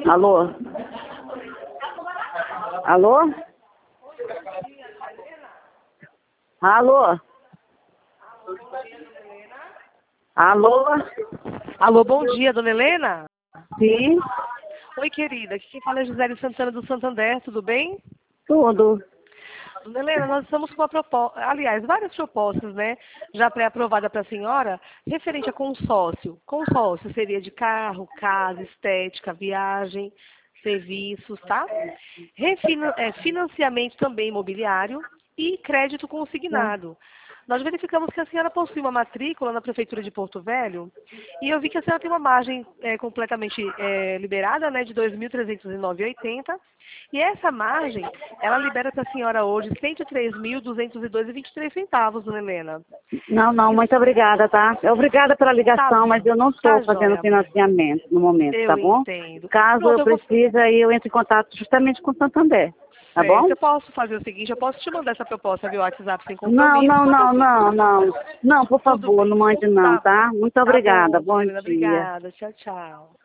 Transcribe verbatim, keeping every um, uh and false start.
Alô? Alô? Alô? Alô? Alô, bom dia, dona Helena? Sim, Oi, querida. Aqui quem fala é Gisele Santana do Santander, tudo bem? tudo. Dona Helena, nós estamos com uma proposta, aliás, várias propostas, né? Já pré-aprovada para a senhora, referente a consórcio. Consórcio seria de carro, casa, estética, viagem, serviços, tá? Refina, é, financiamento também imobiliário e crédito consignado. Nós verificamos que a senhora possui uma matrícula na Prefeitura de Porto Velho e eu vi que a senhora tem uma margem é, completamente é, liberada, né, de dois mil trezentos e nove vírgula oitenta. E essa margem, ela libera para a senhora hoje cento e três mil duzentos e dois vírgula vinte e três centavos, dona Helena. Não, não, muito obrigada, tá? Obrigada pela ligação, Tá, mas eu não tá estou fazendo joia, mãe. financiamento no momento, Eu tá bom? entendo. Caso Pronto, eu eu vou... precise, aí eu entro em contato justamente com o Santander, tá bom? Certo, eu posso fazer o seguinte, eu posso te mandar essa proposta via WhatsApp sem Não, compromisso. não, Quando não, eu... não, não. Não, por Tudo favor, bem. não mande não, Tá, tá? Muito tá obrigada. bom, Bom dona Helena. dia. Obrigada. Tchau, tchau.